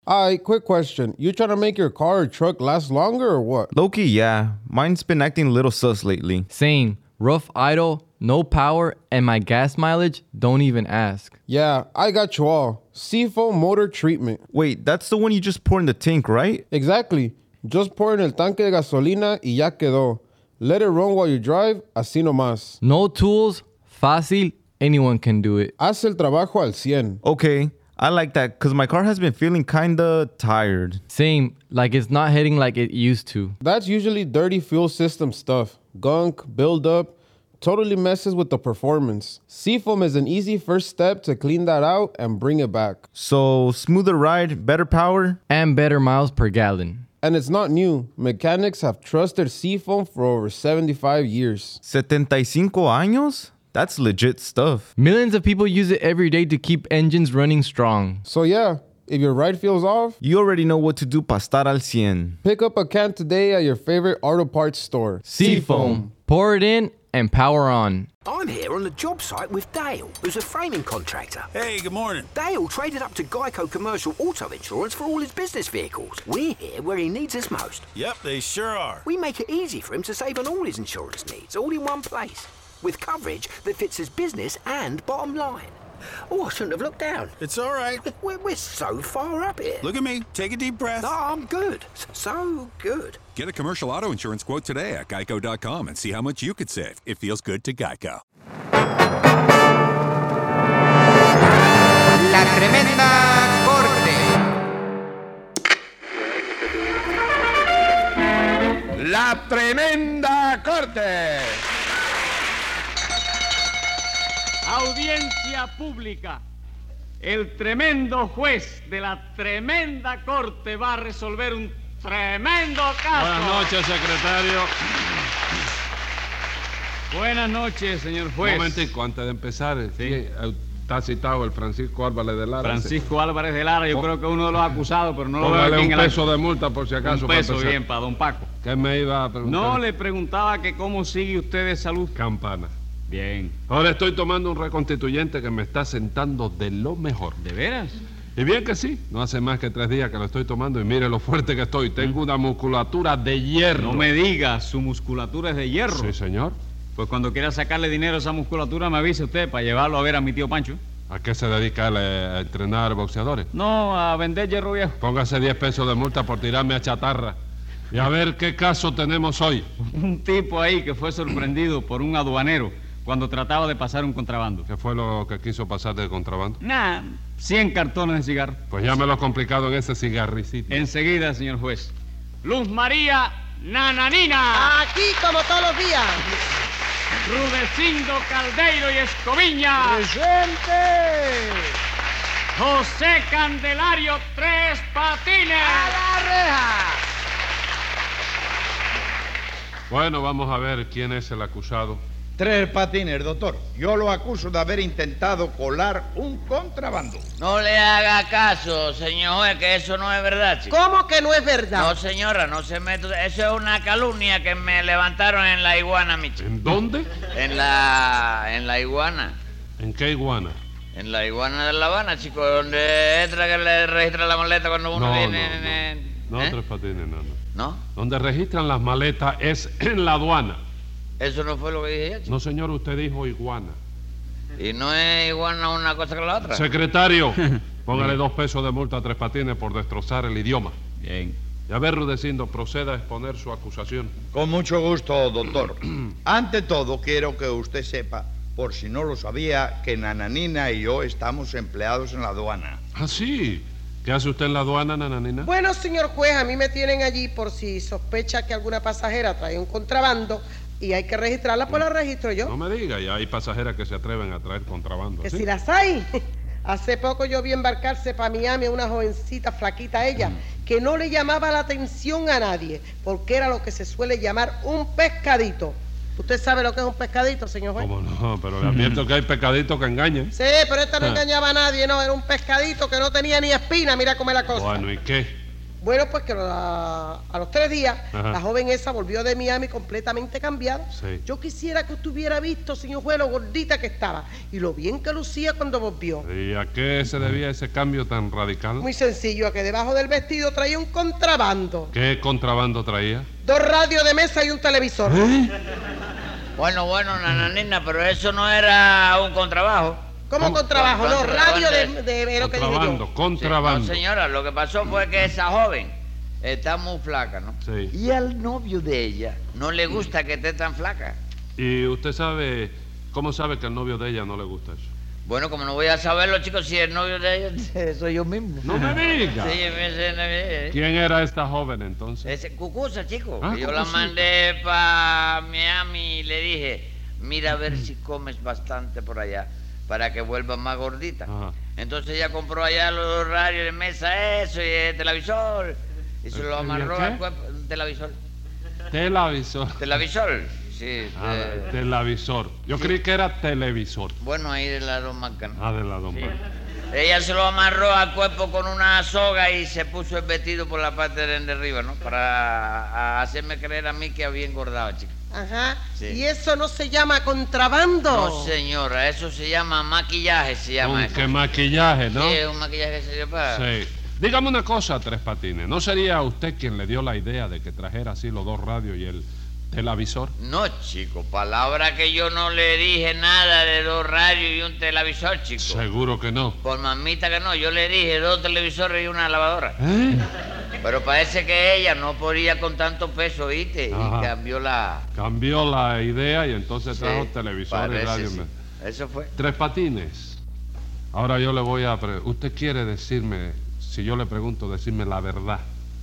Quick question. You trying to make your car or truck last longer or what? Low-key, yeah. Mine's been acting a little sus lately. Same. Rough idle, no power, and my gas mileage, don't even ask. Yeah, I got you all. Seafoam motor treatment. Wait, that's the one you just pour in the tank, right? Exactly. Just pour en el tanque de gasolina y ya quedó. Let it run while you drive, así nomás. No tools, fácil, anyone can do it. Haz el trabajo al 100. Okay, I like that because my car has been feeling kinda tired. Same, like it's not hitting like it used to. That's usually dirty fuel system stuff. Gunk, buildup, totally messes with the performance. Seafoam is an easy first step to clean that out and bring it back. So, smoother ride, better power? And better miles per gallon. And it's not new. Mechanics have trusted Seafoam for over 75 years. 75 años? That's legit stuff. Millions of people use it every day to keep engines running strong. So yeah, if your ride feels off, You already know what to do para estar al 100. pick up a can today at your favorite auto parts store. Seafoam. Pour it in and power on. I'm here on the job site with Dale, who's a framing contractor. Hey, good morning. Dale traded up to Geico Commercial Auto Insurance for all his business vehicles. We're here where he needs us most. Yep, they sure are. We make it easy for him to save on all his insurance needs, all in one place, with coverage that fits his business and bottom line. Oh, I shouldn't have looked down. It's all right. We're so far up here. Look at me. Take a deep breath. No, I'm good. So good. Get a commercial auto insurance quote today at geico.com and see how much you could save. It feels good to Geico. La Tremenda Corte. La Tremenda Corte. Audiencia pública. El tremendo juez de la tremenda corte va a resolver un tremendo caso. Buenas noches, secretario. Buenas noches, señor juez. Un momentico, antes de empezar, sí, está citado el Francisco Álvarez de Lara. Francisco Álvarez de Lara, yo creo que es uno de los acusados, pero no lo veo aquí Póngale en un el peso de multa por si acaso. Un peso, bien, para don Paco. ¿Qué me iba a preguntar? No, le preguntaba que cómo sigue usted de salud. Campana. Bien. Ahora estoy tomando un reconstituyente que me está sentando de lo mejor. ¿De veras? Y bien que sí, no hace más que 3 días que lo estoy tomando y mire lo fuerte que estoy. Tengo una musculatura de hierro. No me diga, su musculatura es de hierro. Sí, señor. Pues cuando quiera sacarle dinero a esa musculatura me avise usted para llevarlo a ver a mi tío Pancho. ¿A qué se dedica él? ¿A entrenar boxeadores? No, a vender hierro viejo. Póngase 10 pesos de multa por tirarme a chatarra. Y a ver qué caso tenemos hoy. Un tipo ahí que fue sorprendido por un aduanero cuando trataba de pasar un contrabando. ¿Qué fue lo que quiso pasar de contrabando? Nah, 100 cartones de cigarro. Pues ya me lo he complicado en ese cigarricito. Enseguida, señor juez. Luz María Nananina. Aquí como todos los días. Rudecindo Caldeiro y Escoviña. ¡Presente! José Candelario Tres Patines. ¡A la reja! Bueno, vamos a ver quién es el acusado. Tres Patines, doctor. Yo lo acuso de haber intentado colar un contrabando. No le haga caso, señor juez, que eso no es verdad, chico. ¿Cómo que no es verdad? No, señora, no se meta. Eso es una calumnia que me levantaron en la iguana, mi chico. ¿En dónde? En la iguana. ¿En qué iguana? En la iguana de La Habana, chico, donde entra que le registra la maleta cuando uno viene. No, Tres Patines, no. ¿No? Donde registran las maletas es en la aduana. Eso no fue lo que dije yo, chico. No, señor, usted dijo iguana. ¿Y no es iguana una cosa que la otra? Secretario, póngale 2 pesos de multa a Tres Patines por destrozar el idioma. Bien. Y a ver, Rudecindo, proceda a exponer su acusación. Con mucho gusto, doctor. Ante todo, quiero que usted sepa, por si no lo sabía, que Nananina y yo estamos empleados en la aduana. Ah, sí. ¿Qué hace usted en la aduana, Nananina? Bueno, señor juez, a mí me tienen allí por si sospecha que alguna pasajera trae un contrabando y hay que registrarla, pues la registro yo. No me diga, ya hay pasajeras que se atreven a traer contrabando. Que ¿sí? si las hay. Hace poco yo vi embarcarse para Miami a una jovencita flaquita ella, que no le llamaba la atención a nadie, porque era lo que se suele llamar un pescadito. ¿Usted sabe lo que es un pescadito, señor juez? ¿Cómo no? Pero le advierto que hay pescaditos que engañan. Sí, pero esta no engañaba a nadie, no, era un pescadito que no tenía ni espina, mira cómo es la cosa. Bueno, ¿y qué? Bueno, pues que a los 3 días, Ajá. la joven esa volvió de Miami completamente cambiada. Sí. Yo quisiera que usted hubiera visto, señor juez, lo gordita que estaba y lo bien que lucía cuando volvió. ¿Y a qué se debía ese cambio tan radical? Muy sencillo, a que debajo del vestido traía un contrabando. ¿Qué contrabando traía? 2 radios de mesa y un televisor. Bueno, nananina, pero eso no era un contrabajo. ¿Cómo contrabajo? No, radio de lo que digo yo. Contrabando. No, señora, lo que pasó fue que esa joven está muy flaca, ¿no? Sí. Y al novio de ella no le gusta que esté tan flaca. ¿Y usted sabe, cómo sabe que al novio de ella no le gusta eso? Bueno, como no voy a saberlo, chicos, si el novio de ella soy yo mismo. ¡No me diga! Sí, ¿Quién era esta joven entonces? ese Cucusa, chico. Ah, Que yo la Cucucita. mandé para Miami y le dije, mira a ver si comes bastante por allá para que vuelvas más gordita. Ajá. Entonces ella compró allá los radios de mesa, eso, y el televisor, y se lo amarró qué? al cuerpo. Un televisor. Televisor. Televisor, sí. Televisor. Yo creí que era televisor. Bueno, ahí de la dos marcas, ¿no? Ah, de la domba. Ella se lo amarró al cuerpo con una soga y se puso el vestido por la parte de arriba, ¿no? Para hacerme creer a mí que había engordado, chica. Ajá. Sí. ¿Y eso no se llama contrabando? No, señora, eso se llama maquillaje, se llama eso. Aunque maquillaje, ¿no? Sí, es un maquillaje que se llama. Sí. Dígame una cosa, Tres Patines. ¿No sería usted quien le dio la idea de que trajera así los 2 radios y el televisor? No, chico, palabra que yo no le dije nada de 2 radios y un televisor, chico. Seguro que no. Por mamita que no, yo le dije 2 televisores y una lavadora. ¿Eh? Pero parece que ella no podía con tanto peso, ¿viste? Ajá. Y cambió la... Cambió la idea y entonces trajo Sí, televisor y parece, radio. sí. Eso fue. Tres Patines. Ahora yo le voy a... Usted quiere decirme, si yo le pregunto, decirme la verdad.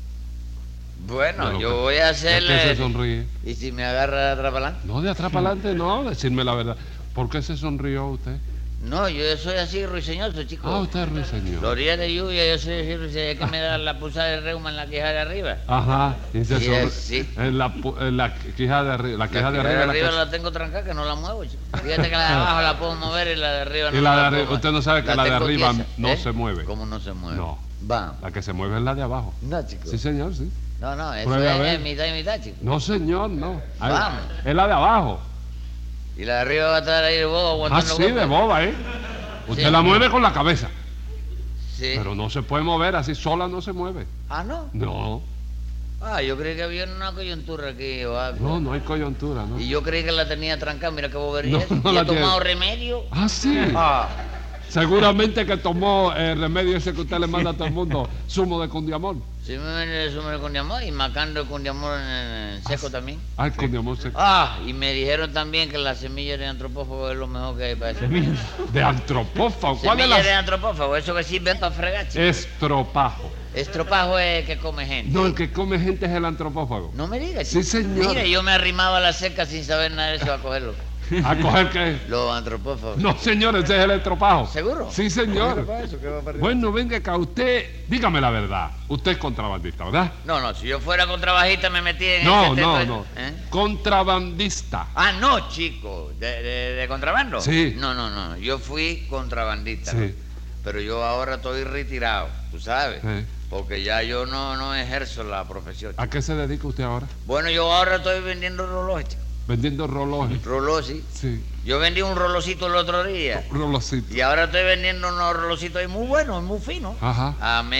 Bueno, De lo yo que- voy a ¿De hacerle... qué se sonríe? ¿Y si me agarra de atrás para adelante? No, de atrás para adelante, no, decirme la verdad. ¿Por qué se sonrió usted? No, yo soy así ruiseñoso, chico. Ah, usted es ruiseñor. Los días de lluvia yo soy así ruiseñoso, es que me da la pulsada de reuma en la queja de arriba. Ajá, y se Y sonríe. es, sí. En la quija de arriba. La quija de arriba. La la de arriba que- la tengo trancada, que no la muevo, chico. Fíjate que la de abajo la puedo mover y la de arriba no Y la de puedo arriba, mover. usted no sabe que la de tengo arriba tiesa, no se mueve. ¿Cómo no se mueve? No. Va. La que se mueve es la de abajo. No, chico. Sí, señor, sí. No, no, eso Pruebe a ver. es mitad y mitad, chico. No, señor, no. Ahí- Vamos. Es la de abajo. Y la de arriba va a estar ahí de bobo aguantando Así de golpes. boba, ¿eh? Usted Sí. la mueve con la cabeza. Sí. Pero no se puede mover, así sola no se mueve. Ah, ¿no? No, Ah, yo creí que había una coyuntura aquí o algo. no, no hay coyuntura, ¿no? Y yo creí que la tenía trancada, mira qué bobería No, es. no ¿Y la ha tomado tiene. remedio? Ah, sí. Ah, Seguramente que tomó el remedio ese que usted le manda a todo el mundo, zumo de cundiamol. sí me viene el zumo de cundiamol y macando el cundiamol en seco también. Ah, el cundiamol se... Ah, y me dijeron también que la semilla de antropófago es lo mejor que hay para eso. De antropófago. ¿Cuál es Semilla de la...? antropófago, eso que sirve para fregar, chico. Estropajo. Estropajo es que come gente. No, el que come gente es el antropófago. No me digas, Sí, chico. señor. Mire, yo me arrimaba a la cerca sin saber nada de eso a cogerlo. ¿A coger qué? Los antropófagos. No, señor, ese es el estropajo. ¿Seguro? Sí, señor. Bueno, venga acá, usted, dígame la verdad. Usted es contrabandista, ¿verdad? No, no, si yo fuera contrabajista me metí en No, ese no, teto. no. ¿Eh? Contrabandista. Ah, no, chico. ¿De contrabando? Sí. No, no, no. Yo fui contrabandista. Sí. ¿no? Pero yo ahora estoy retirado, tú sabes. Sí. Porque ya yo no ejerzo la profesión. ¿A qué se dedica usted ahora? Bueno, yo ahora estoy vendiendo relojes, chico. Vendiendo relojes. Reloj, sí. Sí, Yo vendí un relojito el otro día. relojcito. Y ahora estoy vendiendo unos relojcitos ahí muy buenos, muy finos. Ajá.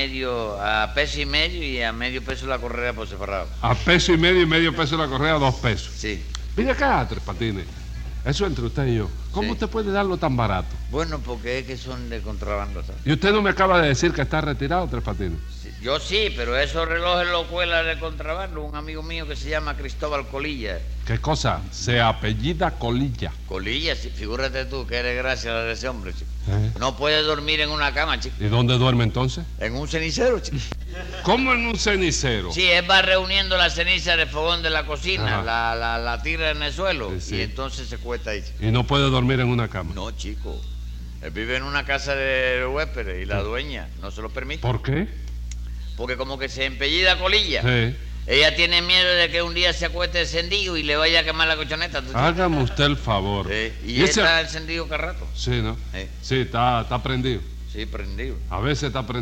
A peso y medio y a medio peso la correa por separado. A peso y medio peso la correa, 2 pesos. Sí. Venga acá, Tres Patines. Eso entre usted y yo. ¿Cómo Sí. usted puede darlo tan barato? Bueno, porque es que son de contrabando, ¿sabes? Y usted no me acaba de decir que está retirado, Tres Patines. Sí, yo sí, pero esos relojes los cuela de contrabando un amigo mío que se llama Cristóbal Colilla. ¿Qué cosa? Se apellida Colilla. Colilla, sí, figúrate tú que eres gracia de ese hombre, chico. ¿Eh? No puede dormir en una cama, chico. ¿Y dónde duerme entonces? En un cenicero, chico. ¿Cómo en un cenicero? Sí, él va reuniendo la ceniza del fogón de la cocina, Ajá. la tira en el suelo Sí, sí. y entonces se cuesta ahí, chico. Y no puede dormir en una cama. No, chico. Él vive en una casa de huéspedes y la dueña no se lo permite. ¿Por qué? Porque como que se empellida Colilla. Sí. Ella tiene miedo de que un día se acueste encendido y le vaya a quemar la colchoneta. ¿tú Hágame usted el favor. Sí, y ¿Y él ese- está encendido cada rato. Sí, ¿no? Sí. Sí, está prendido. Sí, prendido. A veces está prendido.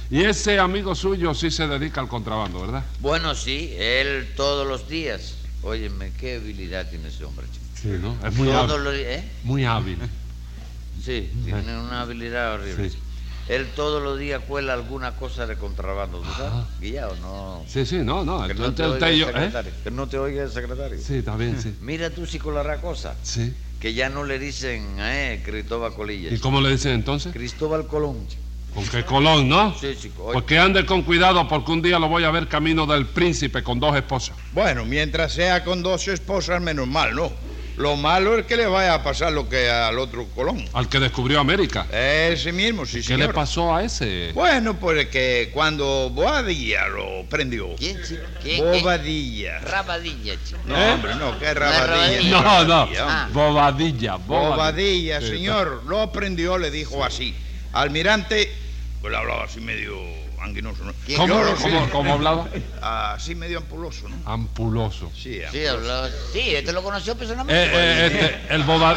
Y ese amigo suyo sí se dedica al contrabando, ¿verdad? Bueno, sí, él todos los días. Óyeme, qué habilidad tiene ese hombre, chico. Sí, ¿no? Es muy Todos hábil. los días, ¿eh? Muy hábil. Sí, tiene una habilidad horrible. Sí. Él todos los días cuela alguna cosa de contrabando, ¿tú sabes? Guía o no. Sí, no. Que no Entonces te oiga usted y el yo, secretario. Que no te oiga el secretario. Sí, está bien, sí. Mira tú si colará cosa. Sí. Que ya no le dicen Cristóbal Colilla. ¿Y cómo le dicen entonces? Cristóbal Colón, chico. Con que Colón, ¿no? Sí, chico. Oye, Porque ande con cuidado porque un día lo voy a ver camino del príncipe con 2 esposas. Bueno, mientras sea con 2 esposas, menos mal, ¿no? Lo malo es que le vaya a pasar lo que al otro Colón. Al que descubrió América. Ese mismo, sí, ¿Qué señor. le pasó a ese? Bueno, pues que cuando Bobadilla lo prendió. ¿quién, chico? ¿Quién? Bobadilla. Rabadilla, chico. No, ¿Eh? hombre, no, que Rabadilla. rabadilla. No, Rabadilla, Ah. Bobadilla. Bobadilla, Sí, señor, lo prendió, le dijo así. Almirante, pues le hablaba así medio anguinoso, ¿no? ¿Quién? ¿Cómo, Yo lo sé. cómo hablaba? Así medio ampuloso, ¿no? Ampuloso. Sí, Sí, hablaba. Sí, este lo conoció personalmente. El Bobadilla.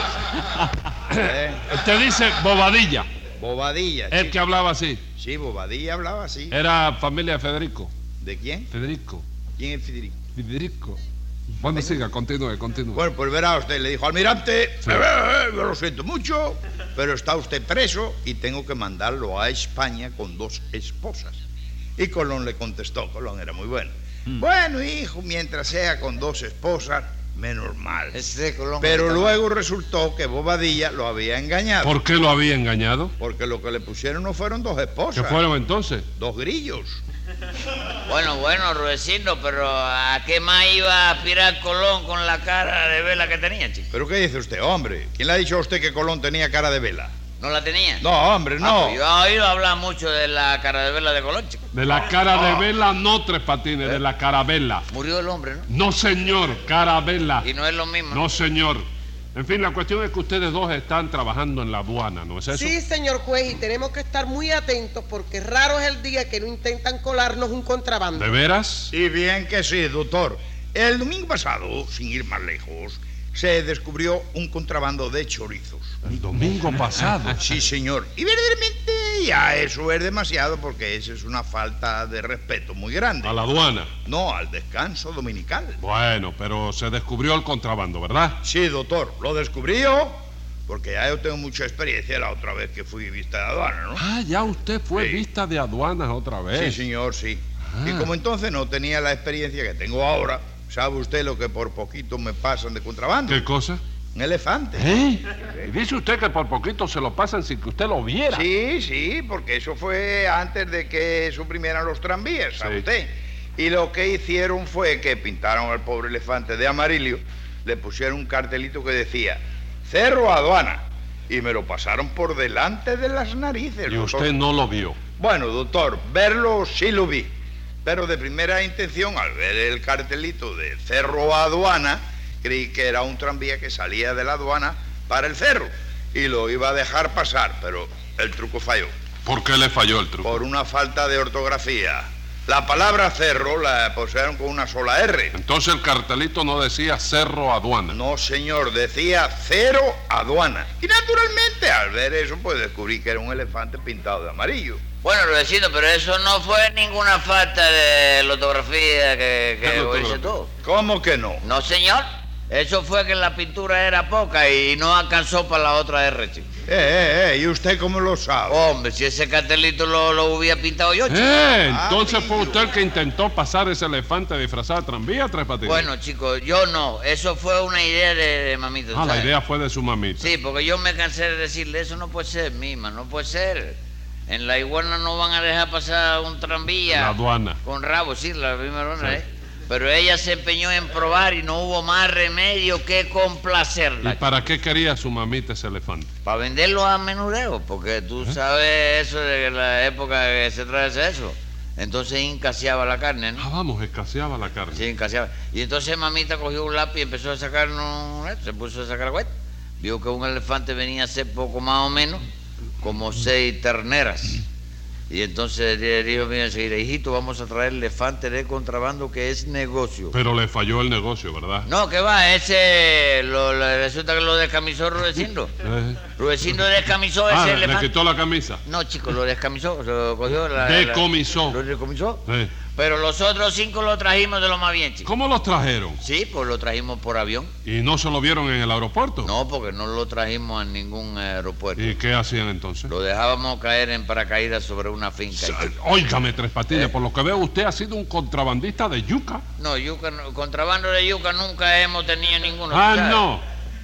Usted dice Bobadilla. Bobadilla. El sí. que hablaba así. Sí, Bobadilla hablaba así. Era familia de Federico. ¿De quién? Federico. ¿Quién es Federico? Federico. Bueno, siga, continúe. Bueno, pues verá usted, le dijo, almirante, yo lo siento mucho, pero está usted preso y tengo que mandarlo a España con 2 esposas. Y Colón le contestó, Colón era muy bueno. Bueno, hijo, mientras sea con 2 esposas, menos mal. Ese Colón Pero está luego resultó que Bobadilla lo había engañado. ¿Por qué lo había engañado? Porque lo que le pusieron no fueron 2 esposas. ¿Qué fueron entonces? 2 grillos. Bueno, Rudecindo, pero ¿a qué más iba a aspirar Colón con la cara de vela que tenía, chico? ¿Pero qué dice usted, hombre? ¿Quién le ha dicho a usted que Colón tenía cara de vela? ¿No la tenía? No, hombre, no. Pues yo he oído hablar mucho de la cara de vela de Colón, chico. De la cara de vela, no Tres Patines, de la carabela. Murió el hombre, ¿no? No, señor, carabela. Y no es lo mismo. No, señor. En fin, la cuestión es que ustedes 2 están trabajando en la aduana, ¿no es eso? Sí, señor juez, y tenemos que estar muy atentos porque raro es el día que no intentan colarnos un contrabando. ¿De veras? Y bien que sí, doctor. El domingo pasado, sin ir más lejos, se descubrió un contrabando de chorizos. El domingo pasado. Sí, señor. Y verdaderamente ya eso es demasiado porque eso es una falta de respeto muy grande. A la aduana. No, al descanso dominical. Bueno, pero se descubrió el contrabando, ¿verdad? Sí, doctor, lo descubrí yo porque ya yo tengo mucha experiencia la otra vez que fui vista de aduana, ¿no? Ah, ya usted fue Sí. vista de aduanas otra vez. Sí, señor, sí. Ah. Y como entonces no tenía la experiencia que tengo ahora, ¿sabe usted lo que por poquito me pasan de contrabando? ¿Qué cosa? Un elefante. ¿Eh? Y dice usted que por poquito se lo pasan sin que usted lo viera. Sí, porque eso fue antes de que suprimieran los tranvías, ¿sabe Sí. usted? Y lo que hicieron fue que pintaron al pobre elefante de amarillo, le pusieron un cartelito que decía, Cerro Aduana, y me lo pasaron por delante de las narices. Y doctor. usted no lo vio. Bueno, doctor, verlo sí lo vi, pero de primera intención, al ver el cartelito de Cerro Aduana, creí que era un tranvía que salía de la aduana para el cerro y lo iba a dejar pasar, pero el truco falló. ¿Por qué le falló el truco? Por una falta de ortografía. La palabra cerro la pusieron con una sola R. Entonces el cartelito no decía Cerro Aduana. No, señor, decía Cero Aduana. Y naturalmente, al ver eso, pues descubrí que era un elefante pintado de amarillo. Bueno, Rudecindo, pero eso no fue ninguna falta de ortografía que hice tú. ¿Cómo que no? No, señor. Eso fue que la pintura era poca y no alcanzó para la otra R, chico. ¿Y usted cómo lo sabe? Hombre, si ese cartelito lo hubiera pintado yo, chico. Entonces fue usted el que intentó pasar ese elefante disfrazado de tranvía, Tres Patines. Bueno, chicos, yo no. Eso fue una idea de mamita. Ah, la ¿sabes? idea fue de su mamita. Sí, porque yo me cansé de decirle, eso no puede ser, mima, no puede ser. En la iguana no van a dejar pasar un tranvía. La aduana. Con rabo, sí, la primera aduana, Pero ella se empeñó en probar y no hubo más remedio que complacerla. ¿Y para qué quería su mamita ese elefante? Para venderlo a menudeo, porque tú sabes eso de la época que se trae eso. Entonces incaseaba la carne, ¿no? Ah, vamos, escaseaba la carne. Sí, incaseaba. Y entonces mamita cogió un lápiz y empezó a sacar, se puso a sacar cuenta. Vio que un elefante venía a ser poco más o menos como 6 terneras. Y entonces el hijo mío enseguida, hijito, vamos a traer elefante de contrabando que es negocio. Pero le falló el negocio, ¿verdad? No, que va, resulta que lo descamisó Rudecindo. Rudecindo descamisó ese le elefante. quitó la camisa. No, chico, lo descamisó, lo cogió. Decomisó. Lo decomisó. Sí. Pero los otros 5 los trajimos de lo más bien, chico. ¿Cómo los trajeron? Sí, pues lo trajimos por avión. ¿Y no se lo vieron en el aeropuerto? No, porque no lo trajimos a ningún aeropuerto. ¿Y qué hacían entonces? Lo dejábamos caer en paracaídas sobre una finca. Óigame, Tres Patines, por lo que veo usted ha sido un contrabandista de yuca. No, yuca, contrabando de yuca nunca hemos tenido ninguno. Ah, ¿sabes? no.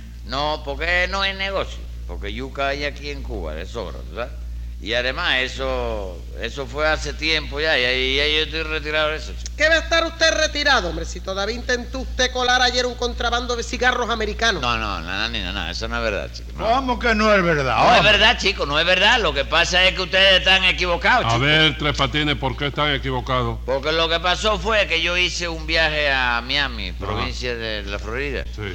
No, porque no es negocio. Porque yuca hay aquí en Cuba, de sobra, ¿sabes? Y además eso fue hace tiempo ya, y ya yo estoy retirado de eso, chico. ¿Qué va a estar usted retirado, hombre? Si todavía intentó usted colar ayer un contrabando de cigarros americanos. No, nada, eso no es verdad, chico. No. ¿Cómo que no es verdad? No es verdad, chico, no es verdad. Lo que pasa es que ustedes están equivocados, chico. A ver, Tres Patines, ¿por qué están equivocados? Porque lo que pasó fue que yo hice un viaje a Miami, provincia de la Florida. Sí.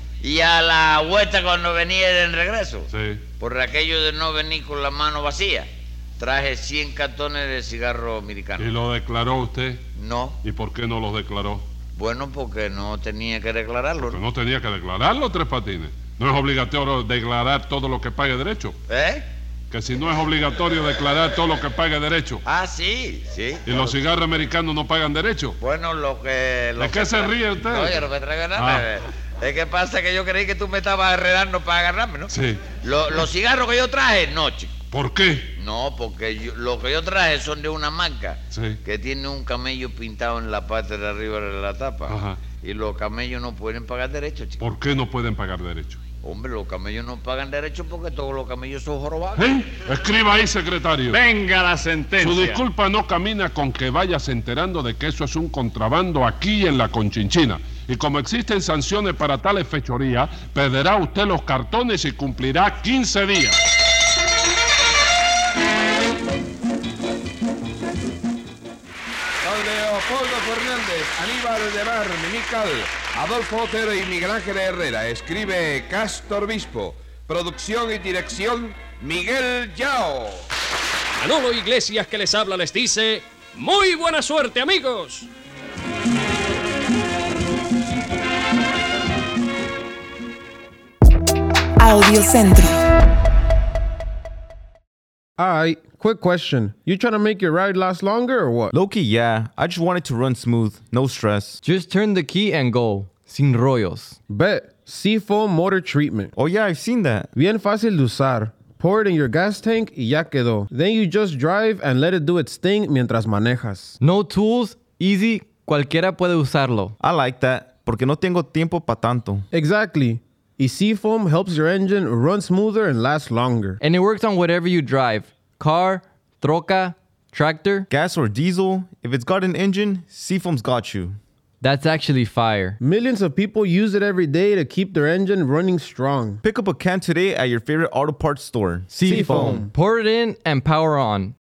Y a la vuelta cuando venía en regreso, Sí. por aquello de no venir con la mano vacía, traje 100 cartones de cigarro americano. ¿Y lo declaró usted? No. ¿Y por qué no los declaró? Bueno, porque no tenía que declararlo. Porque no tenía que declararlo, Tres Patines. No es obligatorio declarar todo lo que pague derecho. ¿Eh? Que si no es obligatorio declarar todo lo que pague derecho. Ah, sí. ¿Y los cigarros americanos no pagan derecho? Bueno, ¿De qué se ríe usted? No, yo no me traigo nada. Es que pasa que yo creí que tú me estabas enredando para agarrarme, ¿no? Sí. Los cigarros que yo traje, no, chico. ¿Por qué? No, porque lo que yo traje son de una marca Sí. que tiene un camello pintado en la parte de arriba de la tapa. Ajá. Y los camellos no pueden pagar derecho, chico. ¿Por qué no pueden pagar derecho? Hombre, los camellos no pagan derecho porque todos los camellos son jorobados. Escriba ahí, secretario. Venga la sentencia. Su disculpa no camina con que vayas enterando de que eso es un contrabando aquí en la Conchinchina. Y como existen sanciones para tales fechorías, perderá usted los cartones y cumplirá 15 días. Don Leopoldo Fernández, Aníbal de Mar, Mimical, Adolfo Otero y Miguel Ángel Herrera. Escribe Castor Bispo. Producción y dirección, Miguel Yao. Manolo Iglesias, que les habla, les dice: ¡muy buena suerte, amigos! Audiocentro. Alright, quick question. You trying to make your ride last longer or what? Low-key, yeah. I just want it to run smooth. No stress. Just turn the key and go. Sin rollos. Bet. Seafoam Motor Treatment. Oh yeah, I've seen that. Bien fácil de usar. Pour it in your gas tank y ya quedó. Then you just drive and let it do its thing mientras manejas. No tools, easy, cualquiera puede usarlo. I like that, porque no tengo tiempo pa' tanto. Exactly. Y Seafoam helps your engine run smoother and last longer. And it works on whatever you drive. Car, troca, tractor. Gas or diesel, if it's got an engine, Seafoam's got you. That's actually fire. Millions of people use it every day to keep their engine running strong. Pick up a can today at your favorite auto parts store. Seafoam. Pour it in and power on.